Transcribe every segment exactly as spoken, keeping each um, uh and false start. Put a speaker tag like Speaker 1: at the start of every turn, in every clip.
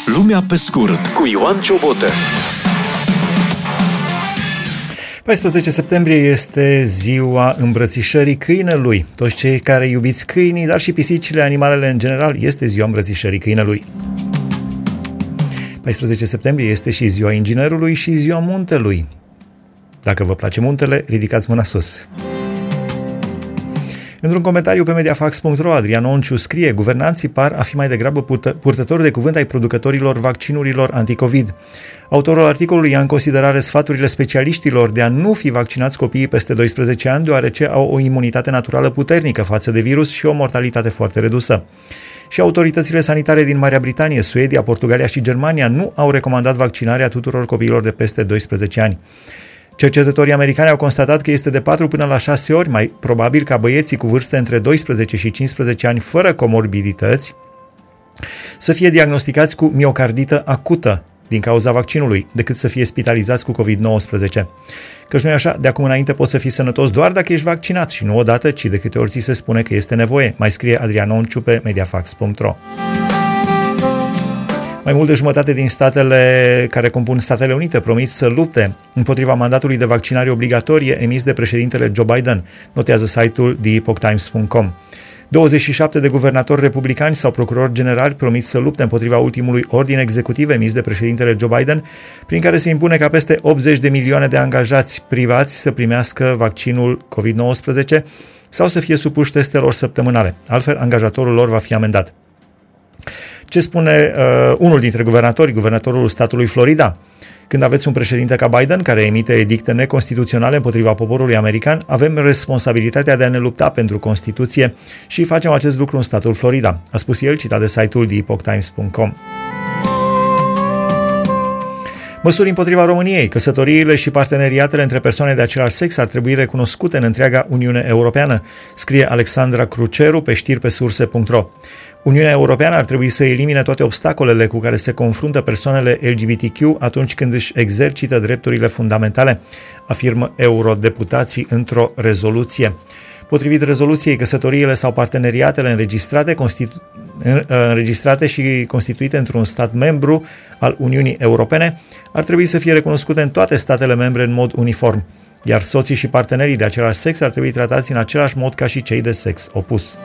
Speaker 1: Lumea pe scurt cu Ioan Ciobotă.
Speaker 2: paisprezece septembrie este ziua îmbrățișării câinelui. Toți cei care iubiți câinii, dar și pisicile, animalele în general, este ziua îmbrățișării câinelui. paisprezece septembrie este și ziua inginerului și ziua muntelui. Dacă vă place muntele, ridicați mâna sus. Într-un comentariu pe mediafax punct ro, Adrian Onciu scrie: guvernanții par a fi mai degrabă purtători de cuvânt ai producătorilor vaccinurilor anticovid. Autorul articolului ia în considerare sfaturile specialiștilor de a nu fi vaccinați copiii peste doisprezece ani, deoarece au o imunitate naturală puternică față de virus și o mortalitate foarte redusă. Și autoritățile sanitare din Marea Britanie, Suedia, Portugalia și Germania nu au recomandat vaccinarea tuturor copiilor de peste doisprezece ani. Cercetătorii americani au constatat că este de patru până la șase ori mai probabil ca băieții cu vârste între doisprezece și cincisprezece ani fără comorbidități să fie diagnosticați cu miocardită acută din cauza vaccinului, decât să fie spitalizați cu covid nouăsprezece. Căci nu-i așa, de acum înainte poți să fii sănătos doar dacă ești vaccinat și nu odată, ci de câte ori ți se spune că este nevoie, mai scrie Adrian Onciu pe mediafax punct ro. Mai mult de jumătate din statele care compun Statele Unite promit să lupte împotriva mandatului de vaccinare obligatorie emis de președintele Joe Biden, notează site-ul the epoch times punct com. douăzeci și șapte de guvernatori republicani sau procurori generali promit să lupte împotriva ultimului ordin executiv emis de președintele Joe Biden, prin care se impune ca peste optzeci de milioane de angajați privați să primească vaccinul covid nouăsprezece sau să fie supuși testelor săptămânale. Altfel, angajatorul lor va fi amendat. Ce spune uh, unul dintre guvernatori, guvernatorul statului Florida? Când aveți un președinte ca Biden care emite edicte neconstituționale împotriva poporului american, avem responsabilitatea de a ne lupta pentru Constituție și facem acest lucru în statul Florida, a spus el, citat de site-ul the epoch times punct com. Măsuri împotriva României. Căsătoriile și parteneriatele între persoane de același sex ar trebui recunoscute în întreaga Uniune Europeană, scrie Alexandra Cruceru pe știri pe surse punct ro. Uniunea Europeană ar trebui să elimine toate obstacolele cu care se confruntă persoanele L G B T Q atunci când își exercită drepturile fundamentale, afirmă eurodeputații într-o rezoluție. Potrivit rezoluției, căsătoriile sau parteneriatele înregistrate, constitu- înregistrate și constituite într-un stat membru al Uniunii Europene ar trebui să fie recunoscute în toate statele membre în mod uniform, iar soții și partenerii de același sex ar trebui tratați în același mod ca și cei de sex opus.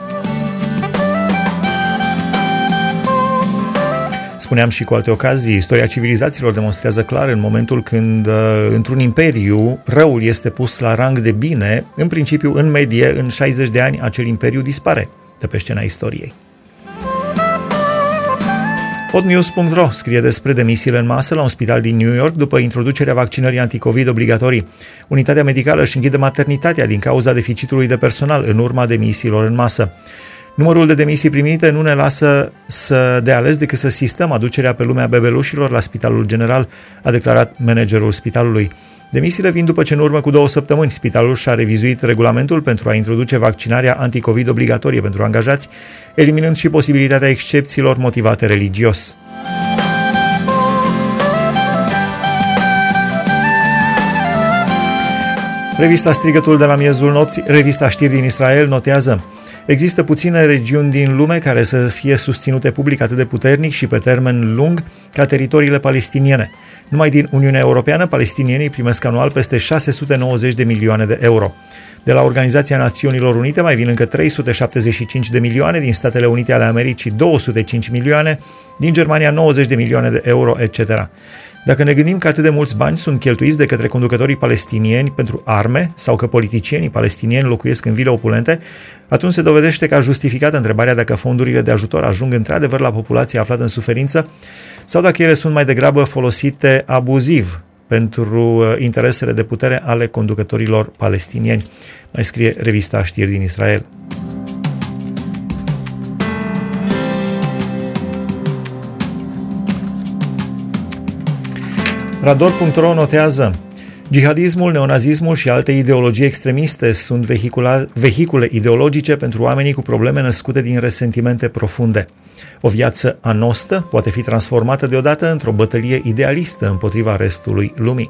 Speaker 2: Spuneam și cu alte ocazii, istoria civilizațiilor demonstrează clar în momentul când, într-un imperiu, răul este pus la rang de bine, în principiu, în medie, în șaizeci de ani, acel imperiu dispare de pe scena istoriei. hotnews punct ro scrie despre demisiile în masă la un spital din New York după introducerea vaccinării anticovid obligatorii. Unitatea medicală își închide maternitatea din cauza deficitului de personal în urma demisiilor în masă. Numărul de demisii primite nu ne lasă să de ales decât să sistăm aducerea pe lumea bebelușilor la Spitalul General, a declarat managerul spitalului. Demisiile vin după ce în urmă cu două săptămâni spitalul și-a revizuit regulamentul pentru a introduce vaccinarea anticovid obligatorie pentru angajați, eliminând și posibilitatea excepțiilor motivate religios. Revista Strigătul de la miezul nopții, revista Știri din Israel notează: există puține regiuni din lume care să fie susținute public atât de puternic și pe termen lung ca teritoriile palestiniene. Numai din Uniunea Europeană, palestinienii primesc anual peste șase sute nouăzeci de milioane de euro. De la Organizația Națiunilor Unite mai vin încă trei sute șaptezeci și cinci de milioane, din Statele Unite ale Americii două sute cinci milioane, din Germania nouăzeci de milioane de euro, et cetera. Dacă ne gândim că atât de mulți bani sunt cheltuiți de către conducătorii palestinieni pentru arme sau că politicienii palestinieni locuiesc în vile opulente, atunci se dovedește că a justificat întrebarea dacă fondurile de ajutor ajung într-adevăr la populația aflată în suferință sau dacă ele sunt mai degrabă folosite abuziv pentru interesele de putere ale conducătorilor palestinieni, mai scrie revista Știri din Israel. Rador punct ro notează: jihadismul, neonazismul și alte ideologii extremiste sunt vehicule ideologice pentru oamenii cu probleme născute din resentimente profunde. O viață anostă poate fi transformată deodată într-o bătălie idealistă împotriva restului lumii.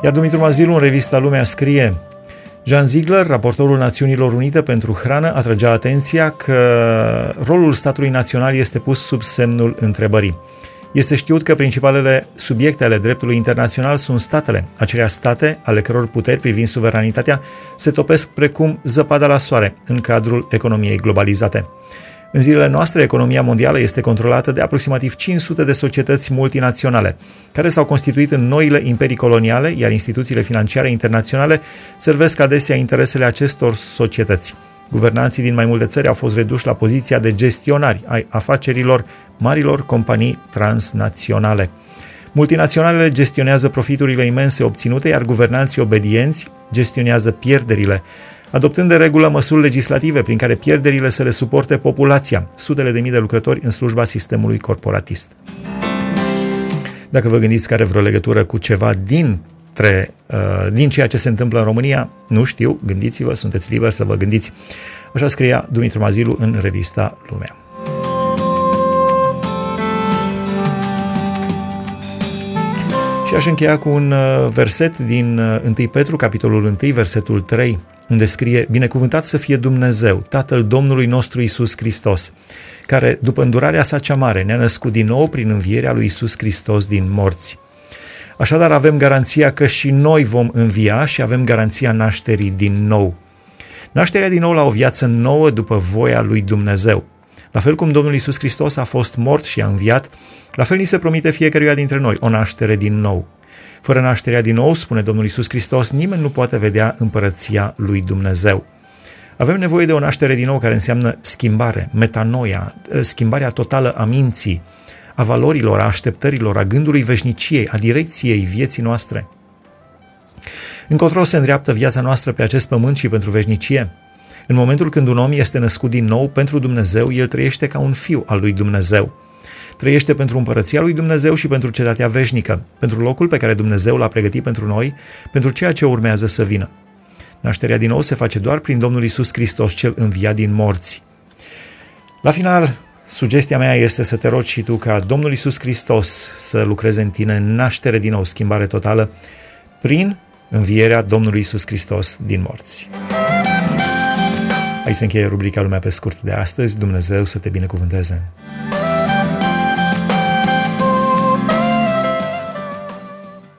Speaker 2: Iar Dumitru Mazilu, în revista Lumea, scrie: Jean Ziegler, raportorul Națiunilor Unite pentru Hrană, atragea atenția că rolul statului național este pus sub semnul întrebării. Este știut că principalele subiecte ale dreptului internațional sunt statele, acelea state ale căror puteri privind suveranitatea se topesc precum zăpada la soare în cadrul economiei globalizate. În zilele noastre, economia mondială este controlată de aproximativ cinci sute de societăți multinaționale, care s-au constituit în noile imperii coloniale, iar instituțiile financiare internaționale servesc adesea interesele acestor societăți. Guvernanții din mai multe țări au fost reduși la poziția de gestionari ai afacerilor marilor companii transnaționale. Multinaționalele gestionează profiturile imense obținute, iar guvernanții obedienți gestionează pierderile, adoptând de regulă măsuri legislative prin care pierderile să le suporte populația, sutele de mii de lucrători în slujba sistemului corporatist. Dacă vă gândiți că are vreo legătură cu ceva dintre, uh, din ceea ce se întâmplă în România, nu știu, gândiți-vă, sunteți liberi să vă gândiți. Așa scria Dumitru Mazilu în revista Lumea. Și aș încheia cu un verset din întâi Petru, capitolul unu, versetul trei, unde scrie: Binecuvântat să fie Dumnezeu, Tatăl Domnului nostru Iisus Hristos, care, după îndurarea sa cea mare, ne-a născut din nou prin învierea lui Iisus Hristos din morți. Așadar avem garanția că și noi vom învia și avem garanția nașterii din nou. Nașterea din nou la o viață nouă după voia lui Dumnezeu. La fel cum Domnul Iisus Hristos a fost mort și a înviat, la fel ni se promite fiecăruia dintre noi o naștere din nou. Fără nașterea din nou, spune Domnul Iisus Hristos, nimeni nu poate vedea împărăția lui Dumnezeu. Avem nevoie de o naștere din nou care înseamnă schimbare, metanoia, schimbarea totală a minții, a valorilor, a așteptărilor, a gândului veșniciei, a direcției vieții noastre. Încotro se îndreaptă viața noastră pe acest pământ și pentru veșnicie. În momentul când un om este născut din nou pentru Dumnezeu, el trăiește ca un fiu al lui Dumnezeu. Trăiește pentru împărăția lui Dumnezeu și pentru cetatea veșnică, pentru locul pe care Dumnezeu l-a pregătit pentru noi, pentru ceea ce urmează să vină. Nașterea din nou se face doar prin Domnul Iisus Hristos, cel înviat din morți. La final, sugestia mea este să te rogi și tu ca Domnul Iisus Hristos să lucreze în tine naștere din nou, schimbare totală, prin învierea Domnului Iisus Hristos din morți. Aici se încheie rubrica Lumea pe scurt de astăzi. Dumnezeu să te binecuvânteze!